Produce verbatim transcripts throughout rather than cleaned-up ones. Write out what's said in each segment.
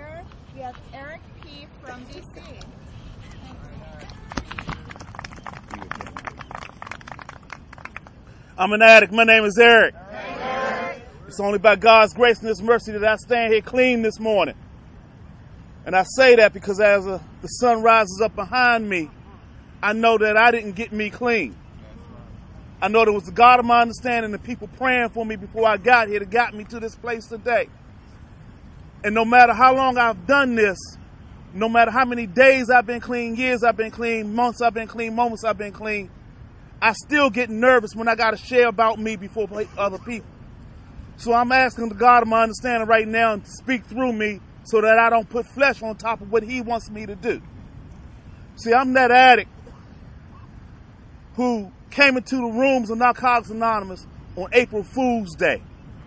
speaker, we have Eric P. from D C. I'm an addict. My name is Eric. Eric. It's only by God's grace and His mercy that I stand here clean this morning. And I say that because as a, the sun rises up behind me, I know that I didn't get me clean. I know there was the God of my understanding and people praying for me before I got here that got me to this place today. And no matter how long I've done this, no matter how many days I've been clean, years I've been clean, months I've been clean, moments I've been clean, I still get nervous when I got to share about me before other people. So I'm asking the God of my understanding right now to speak through me so that I don't put flesh on top of what He wants me to do. See, I'm that addict who came into the rooms of Narcotics Anonymous on April Fool's Day.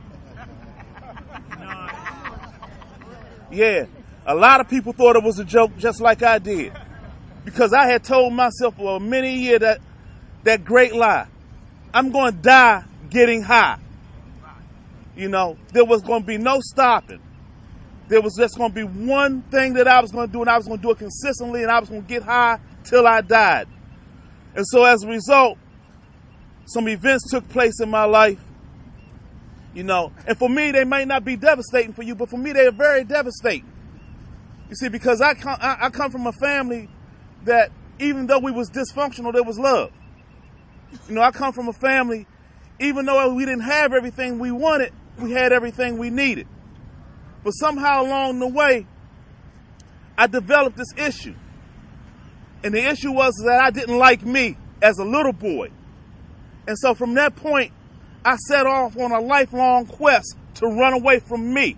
Yeah, a lot of people thought it was a joke just like I did. Because I had told myself for many years that that great lie. I'm going to die getting high. You know, there was going to be no stopping. There was just going to be one thing that I was going to do, and I was going to do it consistently, and I was going to get high till I died. And so as a result, some events took place in my life, you know, and for me, they might not be devastating for you, but for me, they are very devastating. You see, because I come, I, I come from a family that even though we was dysfunctional, there was love. You know, I come from a family, even though we didn't have everything we wanted, we had everything we needed. But somehow along the way, I developed this issue. And the issue was that I didn't like me as a little boy. And so from that point, I set off on a lifelong quest to run away from me.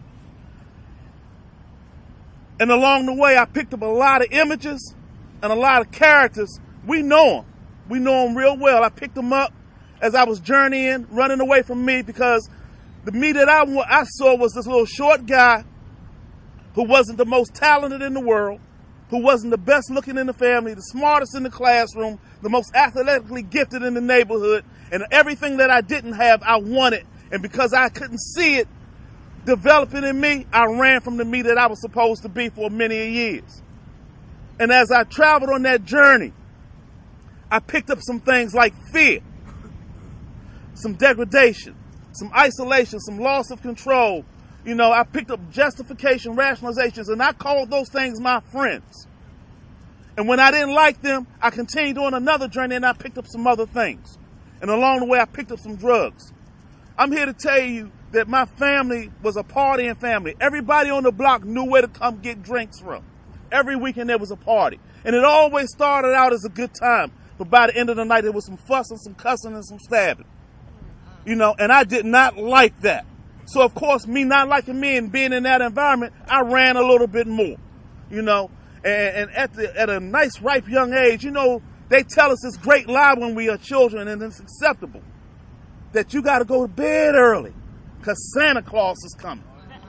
And along the way, I picked up a lot of images and a lot of characters. We know them. We know them real well. I picked them up as I was journeying, running away from me, because the me that I, I saw was this little short guy who wasn't the most talented in the world, who wasn't the best looking in the family, the smartest in the classroom, the most athletically gifted in the neighborhood, and everything that I didn't have, I wanted. And because I couldn't see it developing in me, I ran from the me that I was supposed to be for many years. And as I traveled on that journey, I picked up some things like fear, some degradation, some isolation, some loss of control. You know, I picked up justification, rationalizations, and I called those things my friends. And when I didn't like them, I continued on another journey and I picked up some other things. And along the way, I picked up some drugs. I'm here to tell you that my family was a partying family. Everybody on the block knew where to come get drinks from. Every weekend there was a party. And it always started out as a good time. But by the end of the night, there was some fussing, some cussing, and some stabbing. You know, and I did not like that. So, of course, me not liking me and being in that environment, I ran a little bit more, you know. And, and at, the, at a nice, ripe young age, you know, they tell us this great lie when we are children, and it's acceptable, that you got to go to bed early because Santa Claus is coming.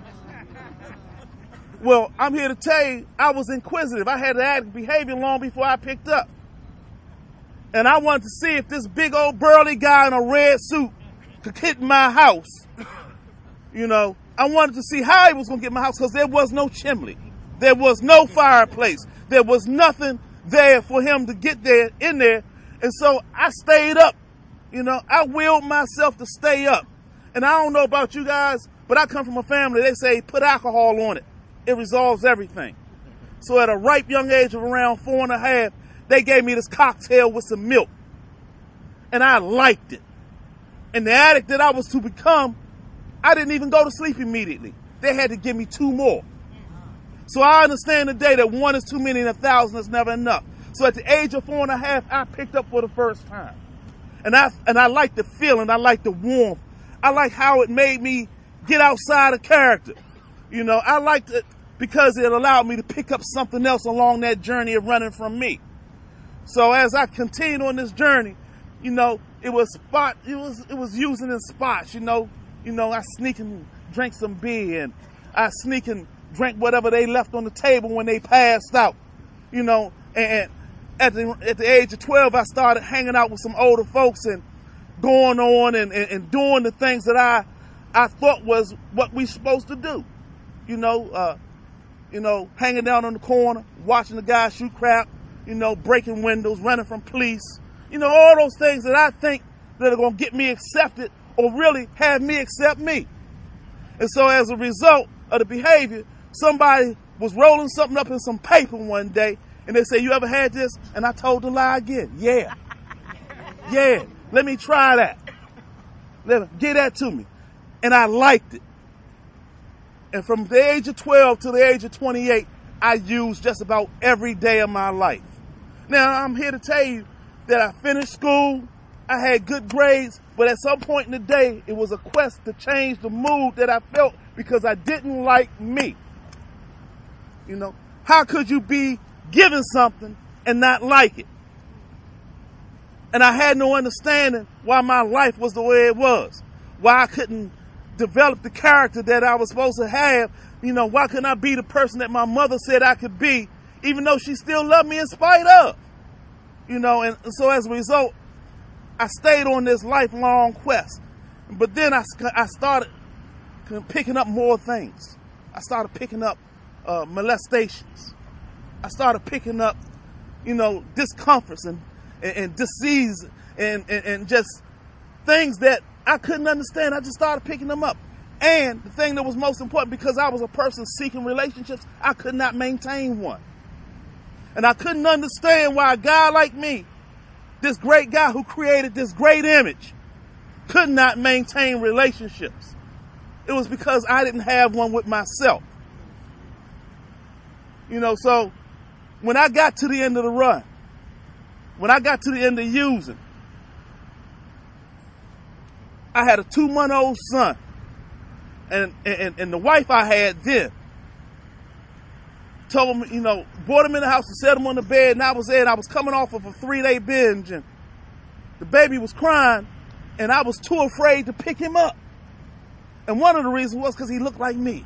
Well, I'm here to tell you, I was inquisitive. I had addict behavior long before I picked up. And I wanted to see if this big old burly guy in a red suit could hit my house. You know, I wanted to see how he was going to get my house because there was no chimney. There was no fireplace. There was nothing there for him to get there, in there. And so I stayed up. You know, I willed myself to stay up. And I don't know about you guys, but I come from a family, they say, put alcohol on it. It resolves everything. So at a ripe young age of around four and a half, they gave me this cocktail with some milk. And I liked it. And the addict that I was to become, I didn't even go to sleep immediately. They had to give me two more. So I understand today that one is too many and a thousand is never enough. So at the age of four and a half, I picked up for the first time. And I and I liked the feeling. I liked the warmth. I liked how it made me get outside of character. You know, I liked it because it allowed me to pick up something else along that journey of running from me. So as I continued on this journey, you know, it was spot, it was, it was using in spots, you know, you know, I sneak and drank some beer and I sneak and drank whatever they left on the table when they passed out, you know, and at the, at the age of twelve, I started hanging out with some older folks and going on and, and, and doing the things that I, I thought was what we supposed to do. You know, uh, you know, hanging down on the corner, watching the guys shoot crap, you know, breaking windows, running from police, you know, all those things that I think that are going to get me accepted or really have me accept me. And so as a result of the behavior, somebody was rolling something up in some paper one day, and they say, you ever had this? And I told the lie again. Yeah. Yeah. Let me try that. Let me, give that to me. And I liked it. And from the age of twelve to the age of twenty-eight, I used just about every day of my life. Now, I'm here to tell you that I finished school, I had good grades, but at some point in the day, it was a quest to change the mood that I felt because I didn't like me. You know, how could you be given something and not like it? And I had no understanding why my life was the way it was, why I couldn't develop the character that I was supposed to have. You know, why couldn't I be the person that my mother said I could be, even though she still loved me in spite of? You know, and so as a result, I stayed on this lifelong quest. But then I, I started picking up more things. I started picking up uh, molestations. I started picking up, you know, discomforts and, and, and disease and, and, and just things that I couldn't understand. I just started picking them up. And the thing that was most important, because I was a person seeking relationships, I could not maintain one. And I couldn't understand why a guy like me, this great guy who created this great image, could not maintain relationships. It was because I didn't have one with myself. You know, so when I got to the end of the run, when I got to the end of using, I had a two-month-old son. And, and, and the wife I had then told him, you know, brought him in the house and set him on the bed, and I was there, and I was coming off of a three-day binge, and the baby was crying, and I was too afraid to pick him up. And one of the reasons was because he looked like me.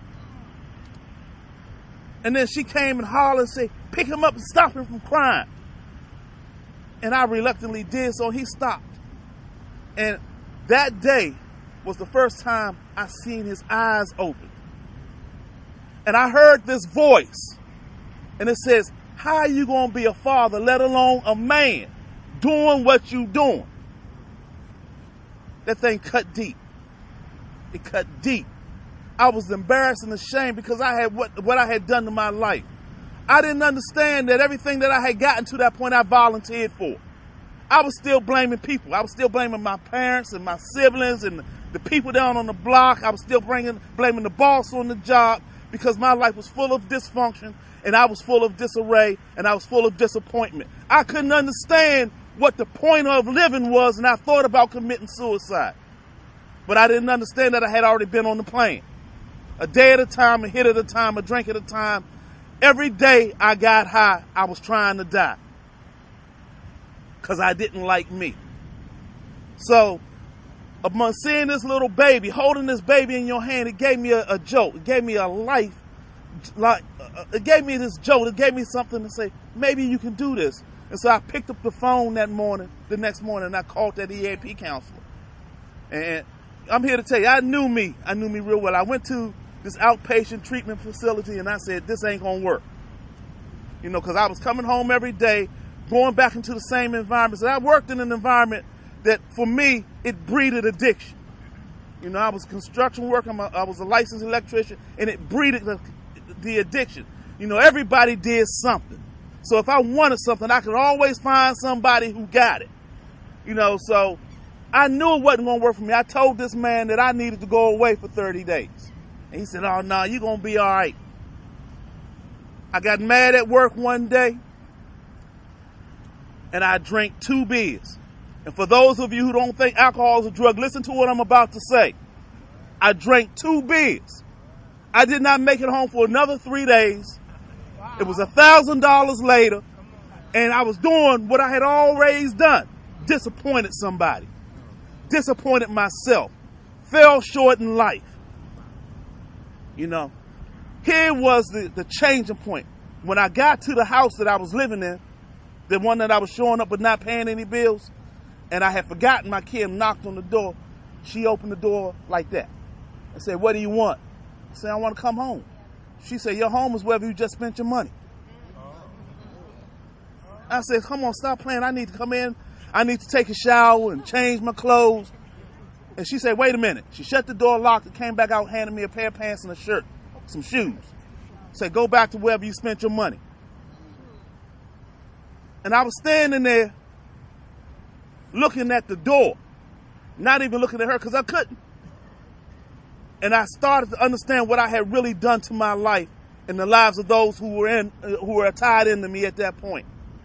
And then she came and hollered and said, pick him up and stop him from crying. And I reluctantly did, so he stopped. And that day was the first time I seen his eyes open. And I heard this voice, and it says, how are you going to be a father, let alone a man, doing what you doing? That thing cut deep. It cut deep. I was embarrassed and ashamed because I had what, what I had done to my life. I didn't understand that everything that I had gotten to that point I volunteered for. I was still blaming people. I was still blaming my parents and my siblings and the people down on the block. I was still bringing, blaming the boss on the job because my life was full of dysfunction and I was full of disarray and I was full of disappointment. I couldn't understand what the point of living was, and I thought about committing suicide. But I didn't understand that I had already been on the plane. A day at a time, a hit at a time, a drink at a time. Every day I got high, I was trying to die. Because I didn't like me. So, upon seeing this little baby, holding this baby in your hand, it gave me a, a joke. It gave me a life. Like, uh, it gave me this joke. It gave me something to say, maybe you can do this. And so I picked up the phone that morning, the next morning, and I called that E A P counselor. And I'm here to tell you, I knew me. I knew me real well. I went to this outpatient treatment facility, and I said, this ain't going to work. You know, because I was coming home every day, going back into the same environments. And I worked in an environment that, for me, it breeded addiction. You know, I was construction worker. I was a licensed electrician, and it breeded the, the addiction. You know, everybody did something. So if I wanted something, I could always find somebody who got it. You know, so I knew it wasn't going to work for me. I told this man that I needed to go away for thirty days. And he said, oh, no, you're going to be all right. I got mad at work one day, and I drank two beers. And for those of you who don't think alcohol is a drug, listen to what I'm about to say. I drank two beers. I did not make it home for another three days. It was a thousand dollars later, and I was doing what I had always done. Disappointed somebody. Disappointed myself. Fell short in life. You know, here was the, the changing point. When I got to the house that I was living in, the one that I was showing up but not paying any bills, and I had forgotten my kid, knocked on the door, she opened the door like that and said, what do you want? I said, I want to come home. She said, your home is wherever you just spent your money. I said, come on, stop playing. I need to come in. I need to take a shower and change my clothes. And she said, wait a minute. She shut the door, locked it, came back out, handed me a pair of pants and a shirt, some shoes. Said, go back to wherever you spent your money. And I was standing there looking at the door, not even looking at her because I couldn't. And I started to understand what I had really done to my life and the lives of those who were in, uh, who were tied into me at that point.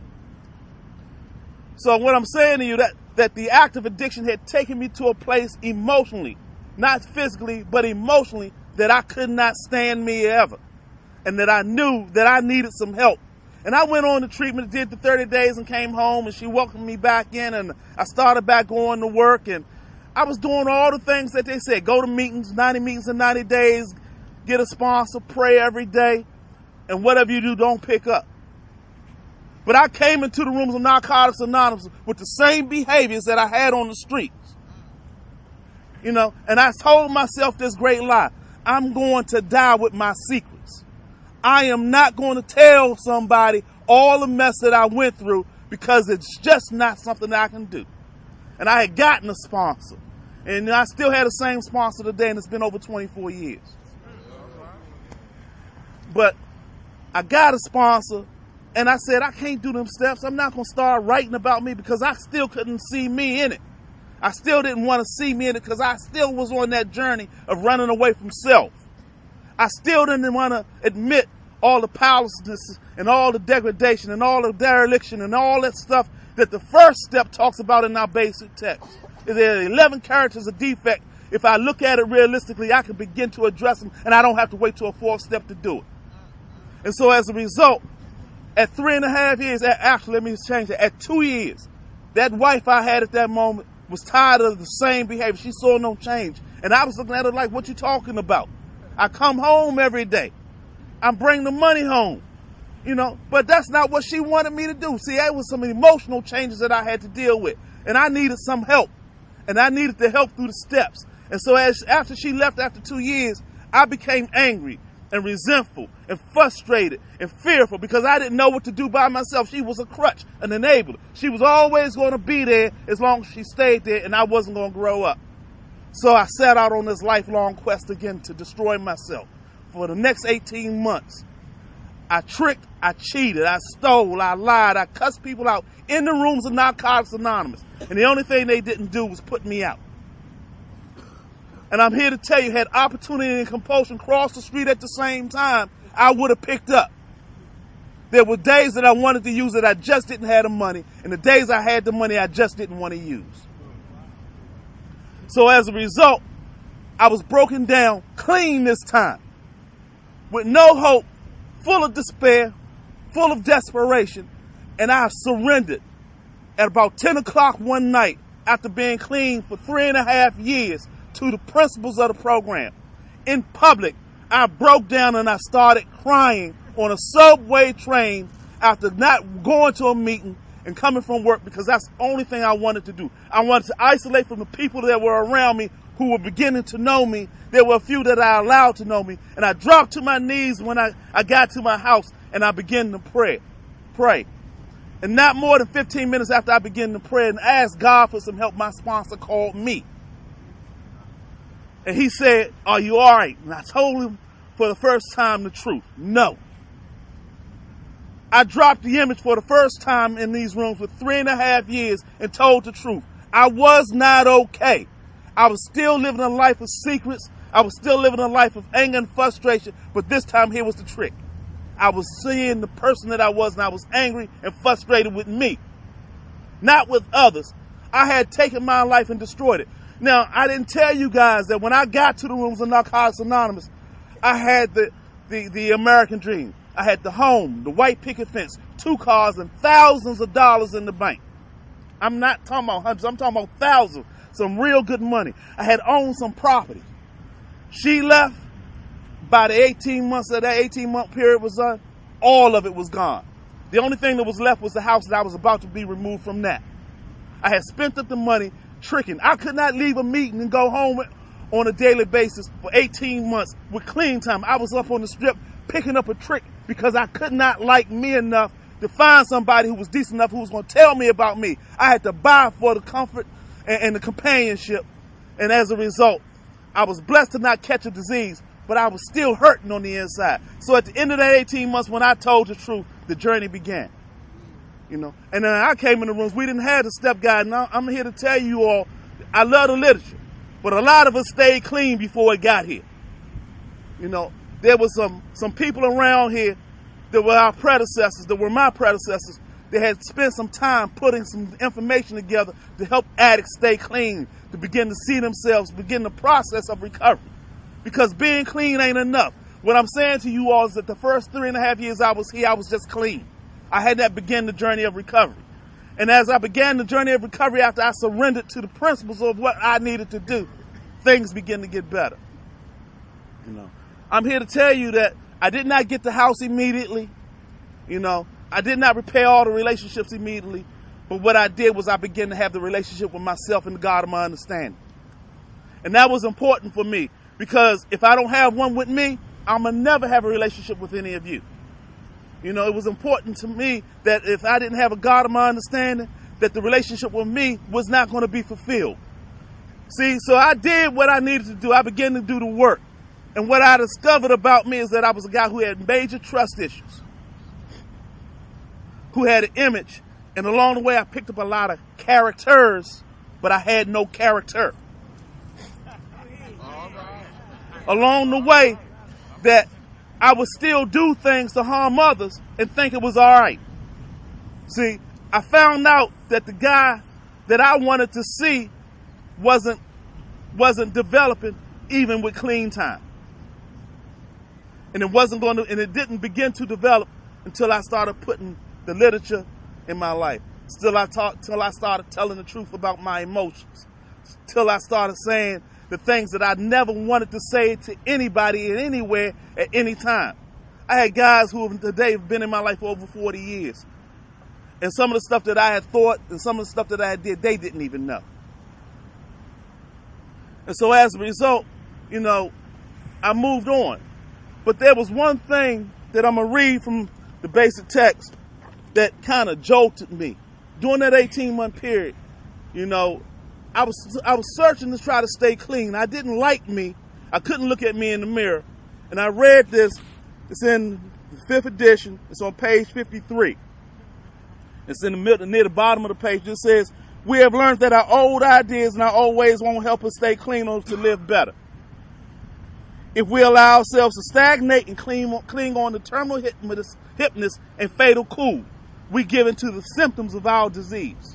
So what I'm saying to you, that, that the act of addiction had taken me to a place emotionally, not physically, but emotionally, that I could not stand me ever. And that I knew that I needed some help. And I went on the treatment, did the thirty days and came home, and she welcomed me back in, and I started back going to work, and I was doing all the things that they said. Go to meetings, ninety meetings in ninety days, get a sponsor, pray every day, and whatever you do, don't pick up. But I came into the rooms of Narcotics Anonymous with the same behaviors that I had on the streets. You know, and I told myself this great lie. I'm going to die with my secrets. I am not going to tell somebody all the mess that I went through because it's just not something that I can do. And I had gotten a sponsor. And I still had the same sponsor today, and it's been over twenty-four years. But I got a sponsor, and I said, I can't do them steps. I'm not going to start writing about me because I still couldn't see me in it. I still didn't want to see me in it because I still was on that journey of running away from self. I still didn't want to admit all the powerlessness and all the degradation and all the dereliction and all that stuff that the first step talks about in our basic text. There are eleven characters of defect. If I look at it realistically, I can begin to address them, and I don't have to wait till a fourth step to do it. And so as a result, at three and a half years, actually, let me change it, at two years, that wife I had at that moment was tired of the same behavior. She saw no change. And I was looking at her like, what you talking about? I come home every day. I bring the money home. You know, but that's not what she wanted me to do. See, that was some emotional changes that I had to deal with. And I needed some help. And I needed the help through the steps. And so as after she left after two years, I became angry and resentful and frustrated and fearful because I didn't know what to do by myself. She was a crutch, an enabler. She was always going to be there as long as she stayed there, and I wasn't going to grow up. So I set out on this lifelong quest again to destroy myself. For the next eighteen months, I tricked, I cheated, I stole, I lied, I cussed people out in the rooms of Narcotics Anonymous. And the only thing they didn't do was put me out. And I'm here to tell you, had opportunity and compulsion crossed the street at the same time, I would have picked up. There were days that I wanted to use it, I just didn't have the money. And the days I had the money, I just didn't want to use. So as a result, I was broken down clean this time, with no hope, full of despair, full of desperation, and I surrendered at about ten o'clock one night after being clean for three and a half years to the principles of the program. In public, I broke down and I started crying on a subway train after not going to a meeting and coming from work because that's the only thing I wanted to do. I wanted to isolate from the people that were around me who were beginning to know me. There were a few that I allowed to know me. And I dropped to my knees when I, I got to my house and I began to pray. Pray. And not more than fifteen minutes after I began to pray and ask God for some help, my sponsor called me. And he said, are you all right? And I told him for the first time the truth. No. I dropped the image for the first time in these rooms for three and a half years and told the truth. I was not okay. I was still living a life of secrets. I was still living a life of anger and frustration. But this time, here was the trick. I was seeing the person that I was, and I was angry and frustrated with me, not with others. I had taken my life and destroyed it. Now, I didn't tell you guys that when I got to the rooms of Narcotics Anonymous, I had the, the, the American dream. I had the home, the white picket fence, two cars, and thousands of dollars in the bank. I'm not talking about hundreds. I'm talking about thousands. Some real good money. I had owned some property. She left. By the eighteen months of that eighteen month period was done, all of it was gone. The only thing that was left was the house that I was about to be removed from that. I had spent up the money tricking. I could not leave a meeting and go home on a daily basis for eighteen months with Clean Time. I was up on the strip picking up a trick because I could not like me enough to find somebody who was decent enough who was going to tell me about me. I had to buy for the comfort and, and the companionship. And as a result, I was blessed to not catch a disease, but I was still hurting on the inside. So at the end of that eighteen months, when I told the truth, the journey began. You know, and then I came in the rooms, we didn't have the step guide. Now I'm here to tell you all, I love the literature, but a lot of us stayed clean before it got here. You know, there was some, some people around here that were our predecessors, that were my predecessors, that had spent some time putting some information together to help addicts stay clean, to begin to see themselves, begin the process of recovery. Because being clean ain't enough. What I'm saying to you all is that the first three and a half years I was here, I was just clean. I had not begun the journey of recovery. And as I began the journey of recovery after I surrendered to the principles of what I needed to do, things began to get better. You know, I'm here to tell you that I did not get the house immediately. You know, I did not repair all the relationships immediately. But what I did was I began to have the relationship with myself and the God of my understanding. And that was important for me because if I don't have one with me, I'm going to never have a relationship with any of you. You know, it was important to me that if I didn't have a God of my understanding, that the relationship with me was not going to be fulfilled. See, so I did what I needed to do. I began to do the work. And what I discovered about me is that I was a guy who had major trust issues, who had an image. And along the way, I picked up a lot of characters, but I had no character. Along the way, that I would still do things to harm others and think it was all right. See, I found out that the guy that I wanted to see wasn't, wasn't developing even with Clean Time. And it wasn't going to, and it didn't begin to develop until I started putting the literature in my life. Still I talk, till I started telling the truth about my emotions. Till I started saying the things that I never wanted to say to anybody and anywhere at any time. I had guys who have today have been in my life for over forty years. And some of the stuff that I had thought and some of the stuff that I did, they didn't even know. And so as a result, you know, I moved on. But there was one thing that I'm going to read from the basic text that kind of jolted me. During that eighteen month period, you know, I was I was searching to try to stay clean. I didn't like me. I couldn't look at me in the mirror. And I read this. It's in the fifth edition. It's on page fifty-three. It's in the middle, near the bottom of the page. It says, "We have learned that our old ideas and our old ways won't help us stay clean or to live better. If we allow ourselves to stagnate and cling, cling on to terminal hypnosis and fatal cool, we give into the symptoms of our disease."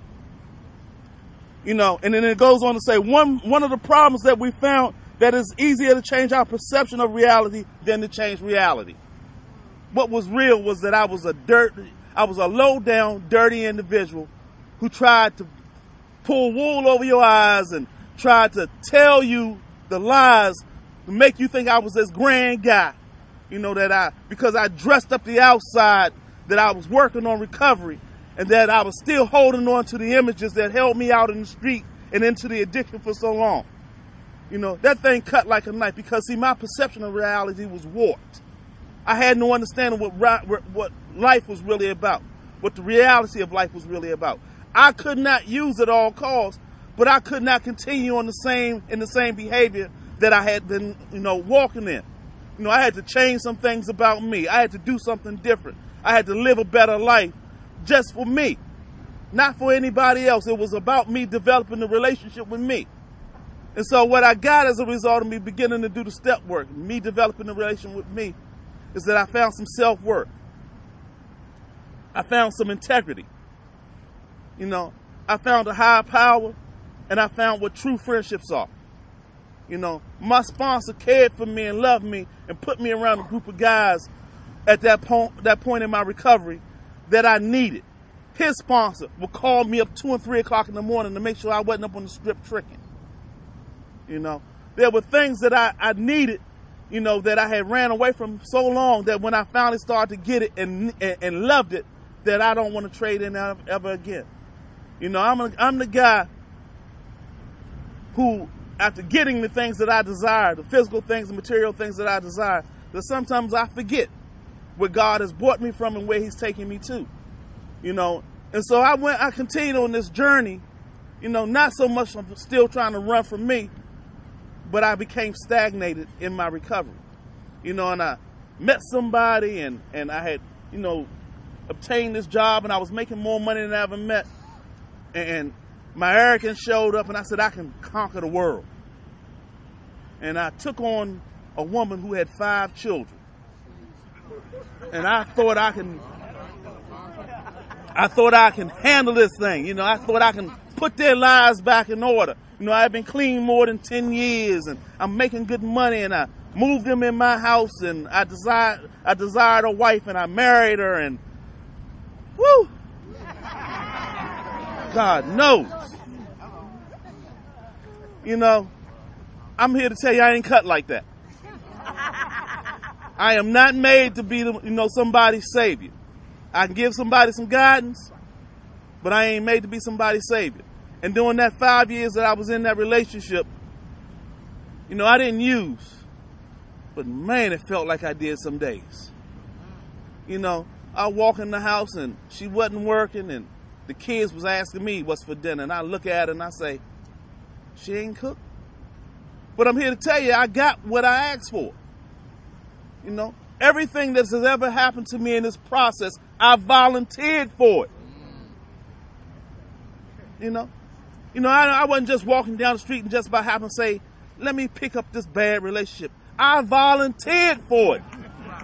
You know, and then it goes on to say, one, one of the problems that we found that it's easier to change our perception of reality than to change reality. What was real was that I was a dirt, I was a low down, dirty individual who tried to pull wool over your eyes and tried to tell you the lies to make you think I was this grand guy. You know, that I, because I dressed up the outside, that I was working on recovery, and that I was still holding on to the images that held me out in the street and into the addiction for so long. You know, that thing cut like a knife because, see, my perception of reality was warped. I had no understanding what, what life was really about, what the reality of life was really about. I could not use at all costs, but I could not continue on the same, in the same behavior that I had been, you know, walking in. You know, I had to change some things about me. I had to do something different. I had to live a better life just for me, not for anybody else. It was about me developing the relationship with me. And so what I got as a result of me beginning to do the step work, me developing the relationship with me, is that I found some self-worth. I found some integrity. You know, I found a higher power, and I found what true friendships are. You know, my sponsor cared for me and loved me and put me around a group of guys at that point, that point in my recovery that I needed. His sponsor would call me up two and three o'clock in the morning to make sure I wasn't up on the strip tricking. You know, there were things that I, I needed, you know, that I had ran away from so long that when I finally started to get it and and, and loved it, that I don't want to trade in ever again. You know, I'm a, I'm the guy who after getting the things that I desire, the physical things, the material things that I desire, that sometimes I forget where God has brought me from and where he's taking me to, you know. And so I went, I continued on this journey, you know, not so much I'm still trying to run from me, but I became stagnated in my recovery, you know, and I met somebody and, and I had, you know, obtained this job and I was making more money than I ever met. And my arrogance showed up and I said, I can conquer the world. And I took on a woman who had five children. And I thought I can, I thought I can handle this thing. You know, I thought I can put their lives back in order. You know, I've been clean more than ten years and I'm making good money and I moved them in my house and I desired, I desired a wife and I married her and woo! God knows. You know, I'm here to tell you I ain't cut like that. I am not made to be, you know, somebody's savior. I can give somebody some guidance, but I ain't made to be somebody's savior. And during that five years that I was in that relationship, you know, I didn't use, but man, it felt like I did some days. You know, I walk in the house and she wasn't working and the kids was asking me what's for dinner. And I look at her and I say, she ain't cooked. But I'm here to tell you, I got what I asked for. You know, everything that has ever happened to me in this process, I volunteered for it. You know, you know, I, I wasn't just walking down the street and just by happen to say, let me pick up this bad relationship. I volunteered for it.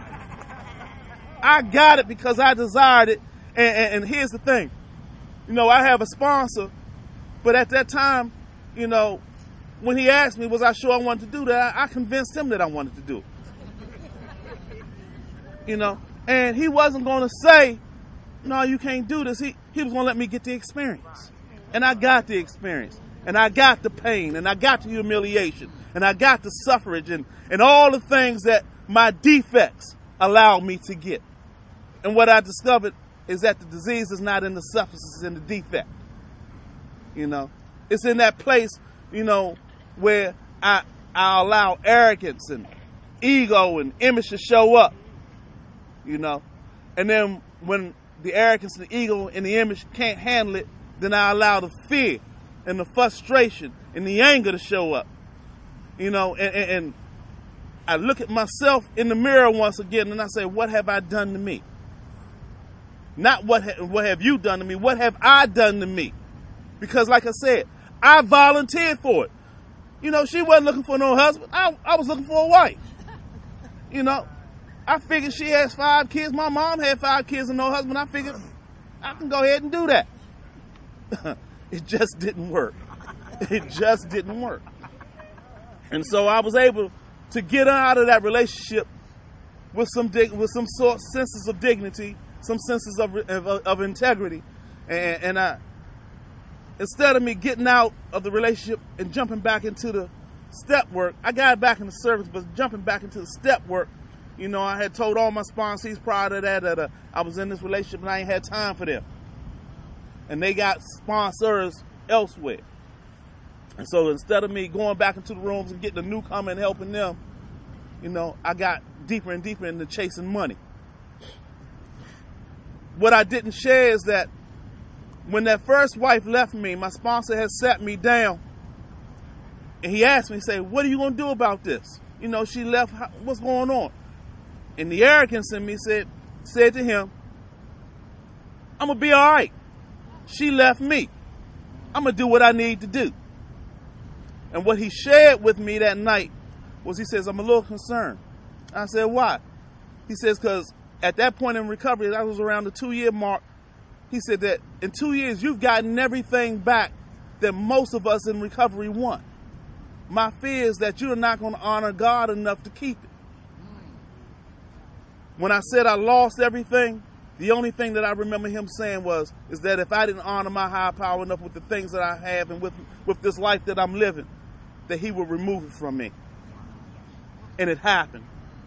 I got it because I desired it. And, and, and here's the thing. You know, I have a sponsor, but at that time, you know, when he asked me, was I sure I wanted to do that? I, I convinced him that I wanted to do it. You know, and he wasn't going to say, no, you can't do this. He, he was going to let me get the experience. And I got the experience. And I got the pain. And I got the humiliation. And I got the suffrage and, and all the things that my defects allowed me to get. And what I discovered is that the disease is not in the substance, it's in the defect. You know, it's in that place, you know, where I, I allow arrogance and ego and image to show up, you know. And then when the arrogance and the ego and the image can't handle it, then I allow the fear and the frustration and the anger to show up, you know, and, and, and I look at myself in the mirror once again and I say, what have I done to me? Not what, ha- what have you done to me, what have I done to me? Because like I said, I volunteered for it. You know, she wasn't looking for no husband. I, I was looking for a wife. You know, I figured she has five kids. My mom had five kids and no husband. I figured I can go ahead and do that. It just didn't work. It just didn't work. And so I was able to get out of that relationship with some dig- with some sort senses of dignity, some senses of of, of integrity, and, and I, instead of me getting out of the relationship and jumping back into the step work, I got back in the service, but jumping back into the step work, you know, I had told all my sponsees prior to that that uh, I was in this relationship and I ain't had time for them, and they got sponsors elsewhere. And so instead of me going back into the rooms and getting a newcomer and helping them, you know, I got deeper and deeper into chasing money. What I didn't share is that when that first wife left me, my sponsor had sat me down and he asked me, say, what are you going to do about this? You know, she left, what's going on? And the arrogance in me said, said to him, I'm going to be all right. She left me. I'm going to do what I need to do. And what he shared with me that night was, he says, I'm a little concerned. I said, why? He says, because at that point in recovery, that was around the two-year mark, he said that in two years, you've gotten everything back that most of us in recovery want. My fear is that you're not going to honor God enough to keep it. When I said I lost everything, the only thing that I remember him saying was, is that if I didn't honor my higher power enough with the things that I have and with, with this life that I'm living, that he would remove it from me. And it happened.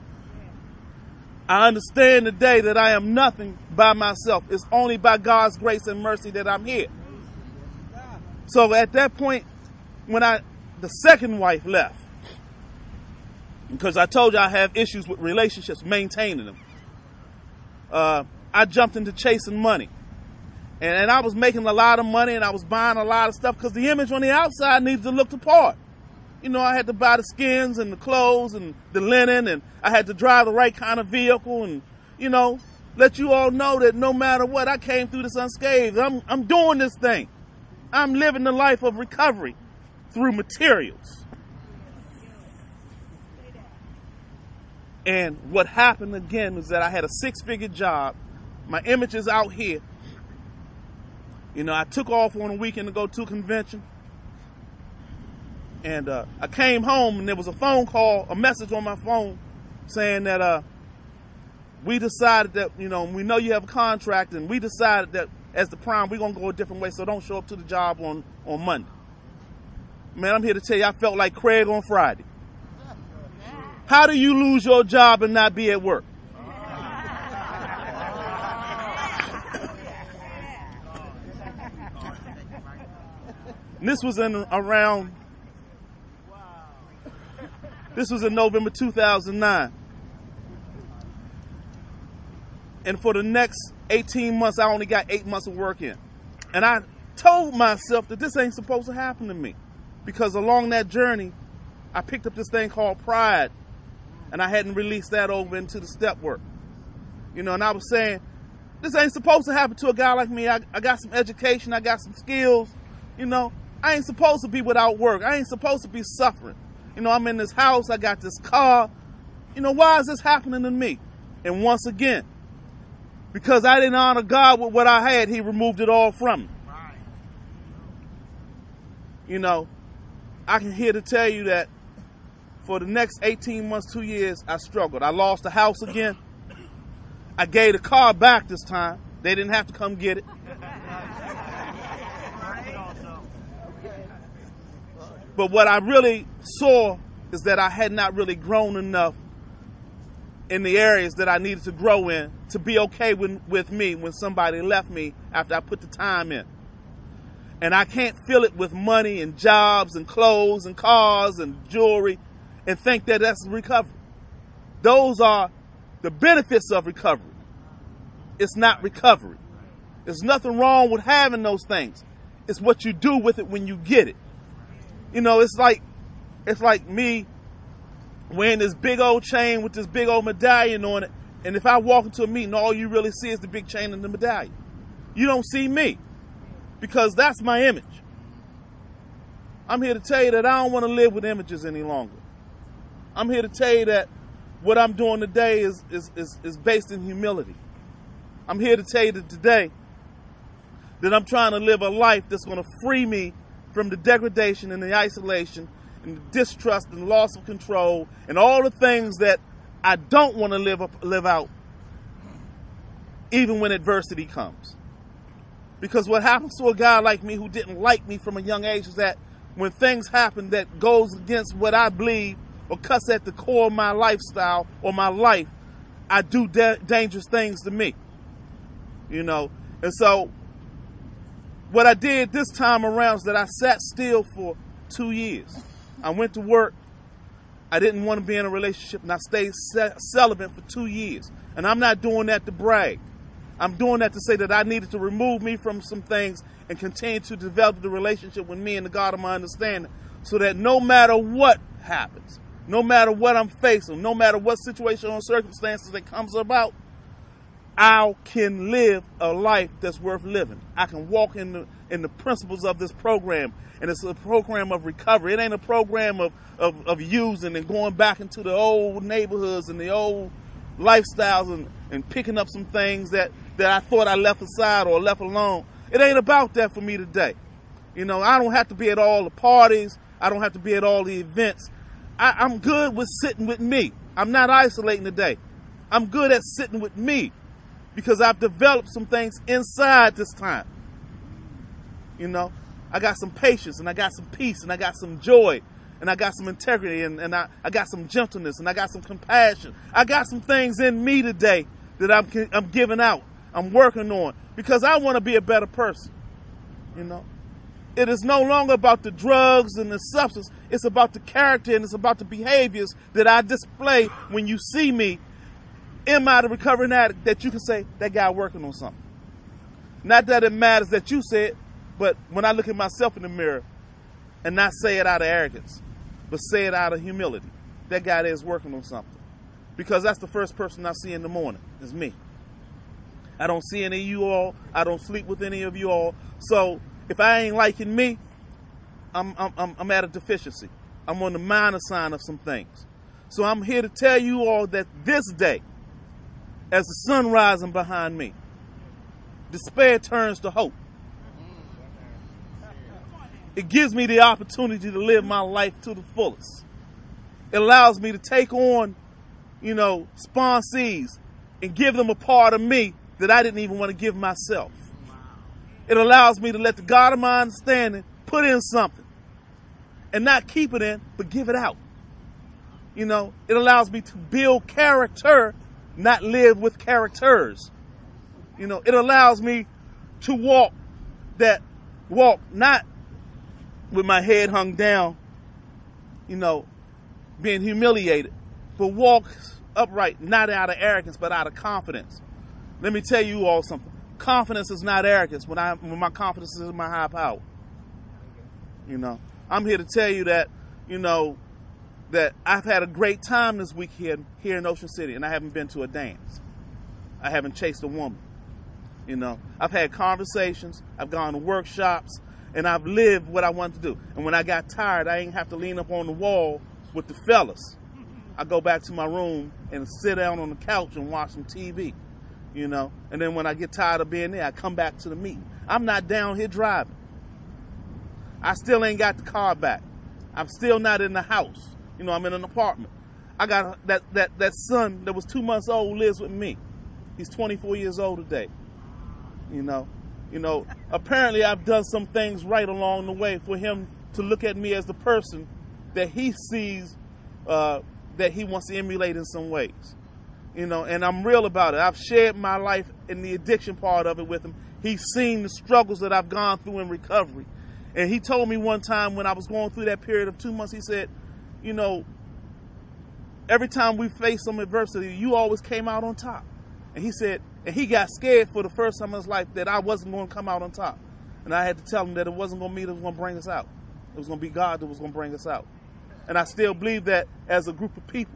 I understand today that I am nothing by myself. It's only by God's grace and mercy that I'm here. So at that point, when I the second wife left, because I told you I have issues with relationships, maintaining them, uh, I jumped into chasing money. And, and I was making a lot of money, and I was buying a lot of stuff because the image on the outside needed to look the part. You know, I had to buy the skins and the clothes and the linen, and I had to drive the right kind of vehicle and, you know, let you all know that no matter what, I came through this unscathed. I'm, I'm doing this thing. I'm living the life of recovery through materials. And what happened again was that I had a six-figure job. My image is out here. You know, I took off on a weekend to go to a convention. And uh, I came home and there was a phone call, a message on my phone saying that uh, we decided that, you know, we know you have a contract, and we decided that as the prime, we're going to go a different way, so don't show up to the job on, on Monday. Man, I'm here to tell you, I felt like Craig on Friday. How do you lose your job and not be at work? And this was in around, this was in November two thousand nine. And for the next eighteen months, I only got eight months of work in. And I told myself that this ain't supposed to happen to me, because along that journey, I picked up this thing called pride, and I hadn't released that over into the step work. You know, and I was saying, this ain't supposed to happen to a guy like me. I, I got some education, I got some skills, you know. I ain't supposed to be without work. I ain't supposed to be suffering. You know, I'm in this house, I got this car. You know, why is this happening to me? And once again, because I didn't honor God with what I had, He removed it all from me. You know, I can here to tell you that for the next eighteen months, two years, I struggled. I lost the house again. I gave the car back this time. They didn't have to come get it. But what I really saw is that I had not really grown enough in the areas that I needed to grow in to be okay with, with me when somebody left me after I put the time in. And I can't fill it with money and jobs and clothes and cars and jewelry and think that that's recovery. Those are the benefits of recovery. It's not recovery. There's nothing wrong with having those things. It's what you do with it when you get it. You know, it's like, it's like me wearing this big old chain with this big old medallion on it. And if I walk into a meeting, all you really see is the big chain and the medallion. You don't see me, because that's my image. I'm here to tell you that I don't want to live with images any longer. I'm here to tell you that what I'm doing today is, is, is, is based in humility. I'm here to tell you that today that I'm trying to live a life that's going to free me from the degradation and the isolation and the distrust and loss of control and all the things that I don't want to live up, live out, even when adversity comes. Because what happens to a guy like me who didn't like me from a young age is that when things happen that goes against what I believe or cuts at the core of my lifestyle or my life, I do da- dangerous things to me. You know, and so what I did this time around is that I sat still for two years. I went to work. I didn't want to be in a relationship, and I stayed ce- celibate for two years. And I'm not doing that to brag. I'm doing that to say that I needed to remove me from some things and continue to develop the relationship with me and the God of my understanding, so that no matter what happens, no matter what I'm facing, no matter what situation or circumstances that comes about, I can live a life that's worth living. I can walk in the, in the principles of this program. And it's a program of recovery. It ain't a program of, of, of using and going back into the old neighborhoods and the old lifestyles and, and picking up some things that, that I thought I left aside or left alone. It ain't about that for me today. You know, I don't have to be at all the parties. I don't have to be at all the events. I, I'm good with sitting with me. I'm not isolating today. I'm good at sitting with me, because I've developed some things inside this time. You know, I got some patience, and I got some peace, and I got some joy, and I got some integrity, and, and I, I got some gentleness, and I got some compassion. I got some things in me today that I'm, I'm giving out, I'm working on, because I want to be a better person, you know. It is no longer about the drugs and the substance. It's about the character and it's about the behaviors that I display when you see me. Am I the recovering addict that you can say, that guy working on something? Not that it matters that you say it, but when I look at myself in the mirror and not say it out of arrogance, but say it out of humility, that guy there is working on something. Because that's the first person I see in the morning, is me. I don't see any of you all. I don't sleep with any of you all. So if I ain't liking me, I'm, I'm, I'm at a deficiency. I'm on the minus sign of some things. So I'm here to tell you all that this day, as the sun rising behind me, despair turns to hope. It gives me the opportunity to live my life to the fullest. It allows me to take on, you know, sponsees and give them a part of me that I didn't even want to give myself. It allows me to let the God of my understanding put in something and not keep it in, but give it out. You know, it allows me to build character, not live with characters. You know, it allows me to walk that walk not with my head hung down, you know, being humiliated, but walk upright, not out of arrogance, but out of confidence. Let me tell you all something. Confidence is not arrogance when I when my confidence is in my high power. You know, I'm here to tell you that, you know, that I've had a great time this weekend here in Ocean City, and I haven't been to a dance. I haven't chased a woman. You know, I've had conversations, I've gone to workshops, and I've lived what I wanted to do. And when I got tired, I ain't have to lean up on the wall with the fellas. I go back to my room and sit down on the couch and watch some T V, you know. And then when I get tired of being there, I come back to the meeting. I'm not down here driving. I still ain't got the car back. I'm still not in the house. You know, I'm in an apartment. I got that, that, that son that was two months old lives with me. He's twenty-four years old today. You know, you know, apparently I've done some things right along the way for him to look at me as the person that he sees, uh, that he wants to emulate in some ways. You know, and I'm real about it. I've shared my life in the addiction part of it with him. He's seen the struggles that I've gone through in recovery. And he told me one time when I was going through that period of two months, he said, you know, every time we faced some adversity, you always came out on top. And he said, and he got scared for the first time in his life that I wasn't going to come out on top. And I had to tell him that it wasn't going to be me that was going to bring us out. It was going to be God that was going to bring us out. And I still believe that as a group of people,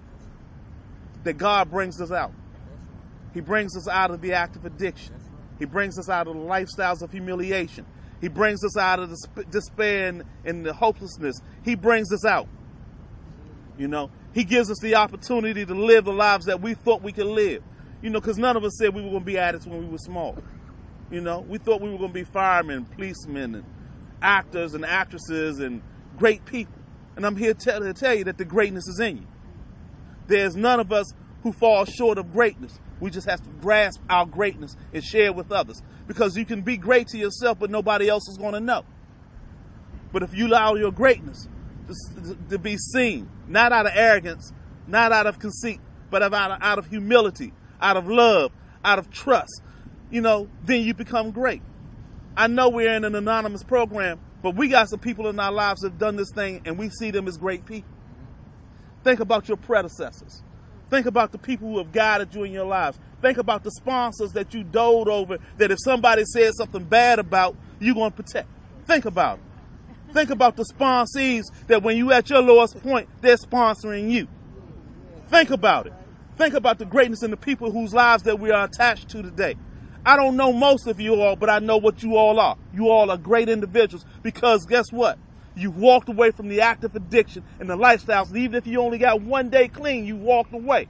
that God brings us out. He brings us out of the act of addiction. He brings us out of the lifestyles of humiliation. He brings us out of the sp- despair and, and the hopelessness. He brings us out. You know, he gives us the opportunity to live the lives that we thought we could live. You know, because none of us said we were going to be addicts when we were small. You know, we thought we were going to be firemen, policemen, and actors and actresses and great people. And I'm here to tell, to tell you that the greatness is in you. There's none of us who fall short of greatness. We just have to grasp our greatness and share it with others. Because you can be great to yourself, but nobody else is going to know. But if you allow your greatness to, to be seen, not out of arrogance, not out of conceit, but out of, out of humility, out of love, out of trust, you know, then you become great. I know we're in an anonymous program, but we got some people in our lives that have done this thing, and we see them as great people. Think about your predecessors. Think about the people who have guided you in your lives. Think about the sponsors that you doted over, that if somebody said something bad about, you're going to protect. Think about it. Think about the sponsees that when you at your lowest point, they're sponsoring you. Think about it. Think about the greatness in the people whose lives that we are attached to today. I don't know most of you all, but I know what you all are. You all are great individuals because guess what? You walked away from the active addiction and the lifestyles. And even if you only got one day clean, you walked away.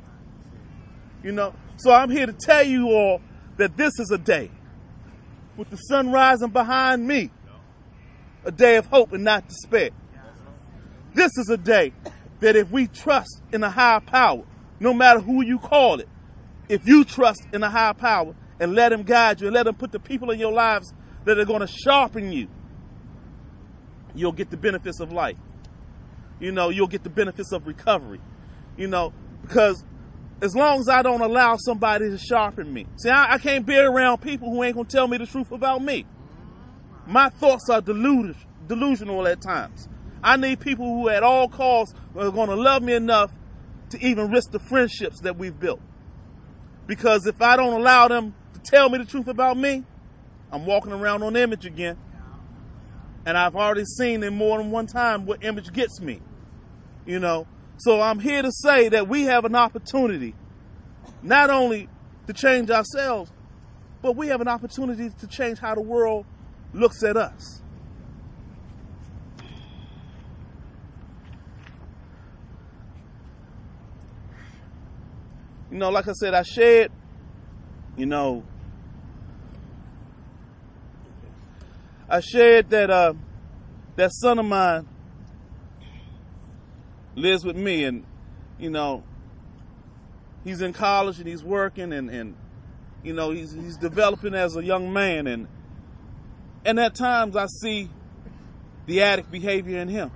You know, so I'm here to tell you all that this is a day with the sun rising behind me, a day of hope and not despair. This is a day that if we trust in a higher power, no matter who you call it, if you trust in a higher power and let him guide you and let him put the people in your lives that are going to sharpen you, you'll get the benefits of life. You know, you'll get the benefits of recovery. You know, because as long as I don't allow somebody to sharpen me. See, I, I can't be around people who ain't going to tell me the truth about me. My thoughts are deluded, delusional at times. I need people who at all costs are going to love me enough to even risk the friendships that we've built. Because if I don't allow them to tell me the truth about me, I'm walking around on image again. And I've already seen in more than one time what image gets me. You know, so I'm here to say that we have an opportunity not only to change ourselves, but we have an opportunity to change how the world looks at us. You know, like I said, I shared, you know, I shared that uh, that son of mine lives with me, and, you know, he's in college and he's working, and, and you know, he's he's developing as a young man, and and at times I see the addict behavior in him.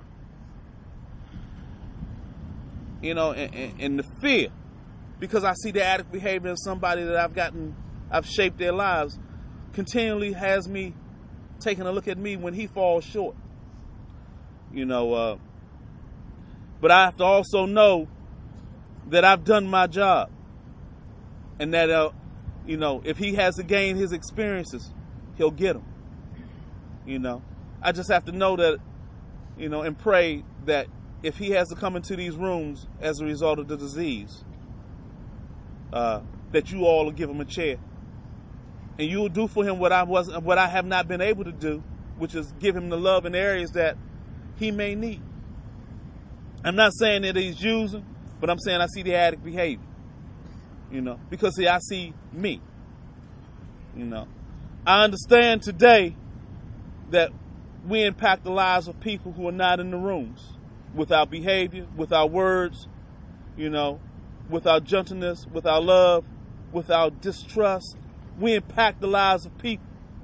You know, and, and, and the fear, because I see the addict behavior in somebody that I've gotten, I've shaped their lives, continually has me taking a look at me when he falls short. You know, uh, but I have to also know that I've done my job, and that, uh, you know, if he has to gain his experiences, he'll get them. You know, I just have to know that, you know, and pray that if he has to come into these rooms as a result of the disease, uh, that you all will give him a chair, and you will do for him what I was, what I have not been able to do, which is give him the love in areas that he may need. I'm not saying that he's using, but I'm saying I see the addict behavior, you know, because see, I see me, you know. I understand today that we impact the lives of people who are not in the rooms with our behavior, with our words, you know, with our gentleness, with our love, with our distrust. We impact the lives of people.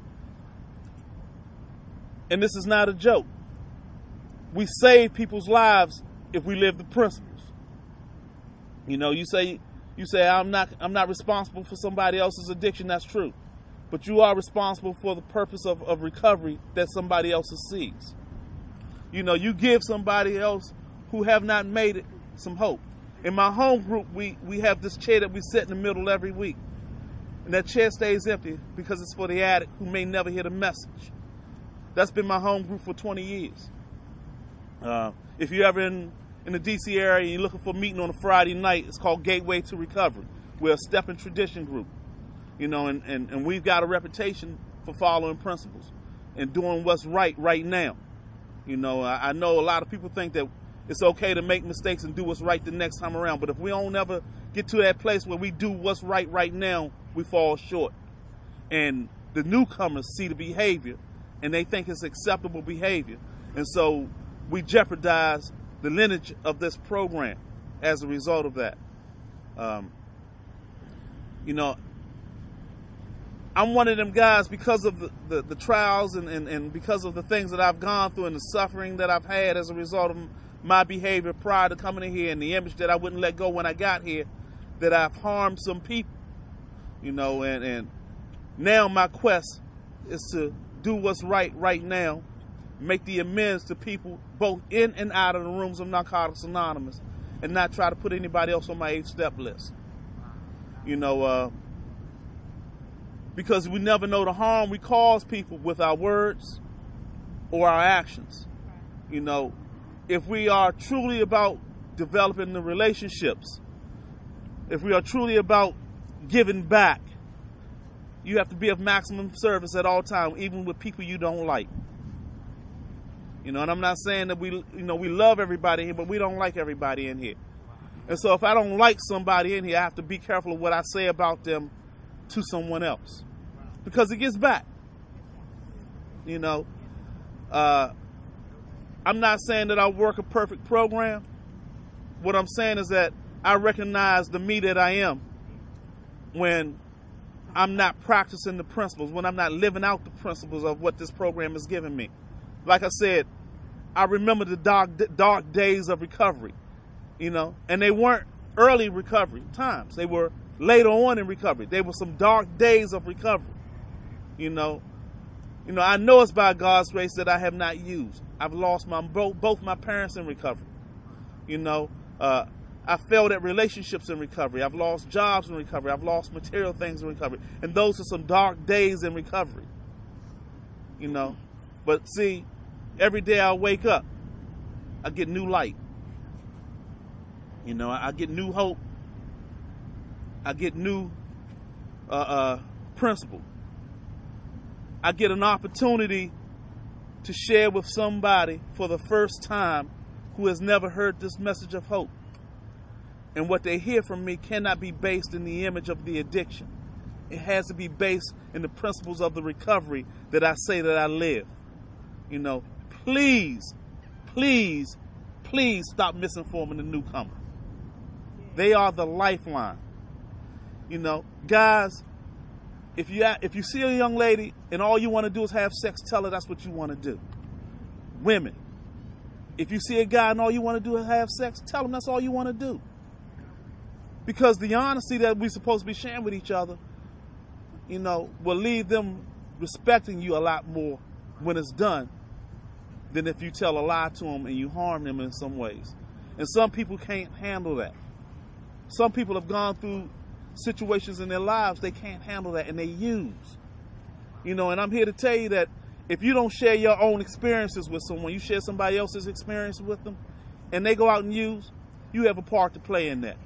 And this is not a joke. We save people's lives if we live the principles. You know, you say, you say, I'm not, I'm not responsible for somebody else's addiction. That's true. But you are responsible for the purpose of, of recovery that somebody else sees. You know, you give somebody else who have not made it some hope. In my home group, we, we have this chair that we sit in the middle every week. And that chair stays empty because it's for the addict who may never hear the message. That's been my home group for twenty years. Uh, if you're ever in, in the D C area and you're looking for a meeting on a Friday night, it's called Gateway to Recovery. We're a step and tradition group. You know, and, and, and we've got a reputation for following principles and doing what's right right now. You know, I, I know a lot of people think that it's okay to make mistakes and do what's right the next time around. But if we don't ever get to that place where we do what's right right now, we fall short. And the newcomers see the behavior and they think it's acceptable behavior. And so we jeopardize the lineage of this program as a result of that. Um, you know, I'm one of them guys because of the, the, the trials and, and, and because of the things that I've gone through and the suffering that I've had as a result of my behavior prior to coming in here and the image that I wouldn't let go when I got here, that I've harmed some people, you know, and, and now my quest is to do what's right right now, make the amends to people both in and out of the rooms of Narcotics Anonymous, and not try to put anybody else on my eight-step list. You know, uh, because we never know the harm we cause people with our words or our actions. You know, if we are truly about developing the relationships, if we are truly about giving back, you have to be of maximum service at all times, even with people you don't like. You know, and I'm not saying that we, you know, we love everybody here, but we don't like everybody in here. And so if I don't like somebody in here, I have to be careful of what I say about them to someone else, because it gets back. You know, uh, I'm not saying that I work a perfect program. What I'm saying is that I recognize the me that I am when I'm not practicing the principles, when I'm not living out the principles of what this program has given me. Like I said, I remember the dark, dark days of recovery, you know, and they weren't early recovery times. They were later on in recovery. They were some dark days of recovery, you know. You know, I know it's by God's grace that I have not used. I've lost my both, both my parents in recovery. You know, uh, I failed at relationships in recovery. I've lost jobs in recovery. I've lost material things in recovery. And those are some dark days in recovery. You know, but see, every day I wake up, I get new light. You know, I, I get new hope. I get new uh, uh, principle. I get an opportunity to share with somebody for the first time who has never heard this message of hope. And what they hear from me cannot be based in the image of the addiction. It has to be based in the principles of the recovery that I say that I live. You know, please, please, please stop misinforming the newcomer. They are the lifeline. You know, guys, if you if you see a young lady and all you want to do is have sex, tell her that's what you want to do. Women, if you see a guy and all you want to do is have sex, tell him that's all you want to do. Because the honesty that we're supposed to be sharing with each other, you know, will leave them respecting you a lot more when it's done than if you tell a lie to them and you harm them in some ways. And some people can't handle that. Some people have gone through situations in their lives they can't handle that, and they use. You know, and I'm here to tell you that if you don't share your own experiences with someone, you share somebody else's experience with them, and they go out and use, you have a part to play in that.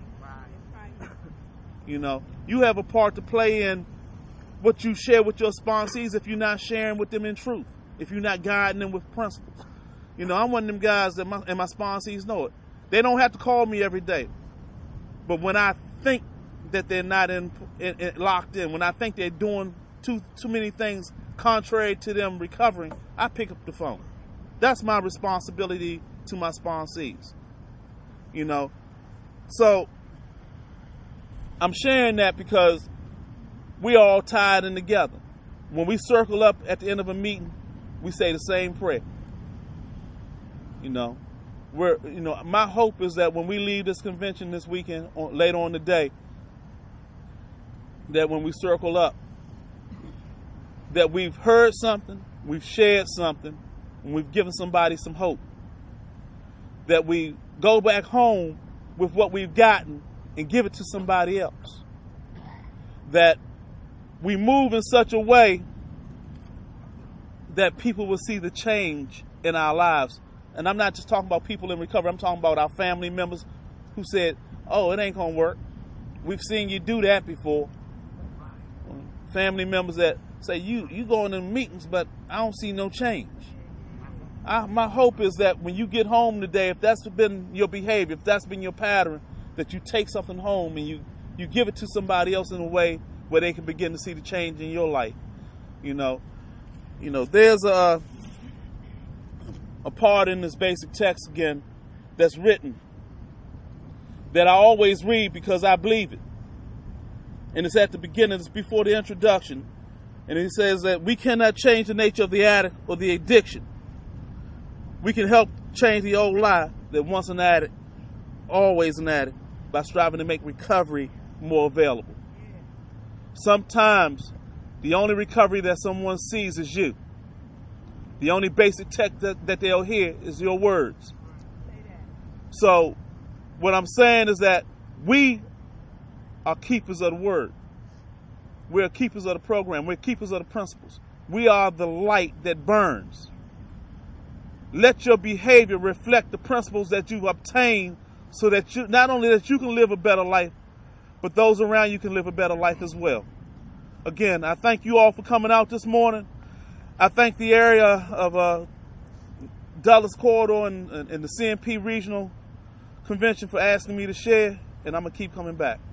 You know, you have a part to play in what you share with your sponsees if you're not sharing with them in truth, if you're not guiding them with principles. You know, I'm one of them guys that my, and my sponsees know it. They don't have to call me every day. But when I think that they're not in, in, in locked in, when I think they're doing too too many things contrary to them recovering, I pick up the phone. That's my responsibility to my sponsees. You know, so I'm sharing that because we all tied in together. When we circle up at the end of a meeting, we say the same prayer. You know, we're you know my hope is that when we leave this convention this weekend, on, later on today, that when we circle up, that we've heard something, we've shared something, and we've given somebody some hope. That we go back home with what we've gotten and give it to somebody else. That we move in such a way that people will see the change in our lives. And I'm not just talking about people in recovery, I'm talking about our family members who said, oh, it ain't gonna work. We've seen you do that before. Family members that say, you you going to meetings, but I don't see no change. I, my hope is that when you get home today, if that's been your behavior, if that's been your pattern, that you take something home and you, you give it to somebody else in a way where they can begin to see the change in your life. You know, you know, there's a a part in this basic text again that's written that I always read because I believe it. And it's at the beginning, it's before the introduction. And it says that we cannot change the nature of the addict or the addiction. We can help change the old lie that once an addict, always an addict, by striving to make recovery more available. Sometimes the only recovery that someone sees is you. The only basic text that, that they'll hear is your words. So what I'm saying is that we are keepers of the word. We're keepers of the program. We're keepers of the principles. We are the light that burns. Let your behavior reflect the principles that you've obtained so that you, not only that you can live a better life, but those around you can live a better life as well. Again, I thank you all for coming out this morning. I thank the area of uh, Dulles Corridor and, and, and the C M P Regional Convention for asking me to share, and I'm going to keep coming back.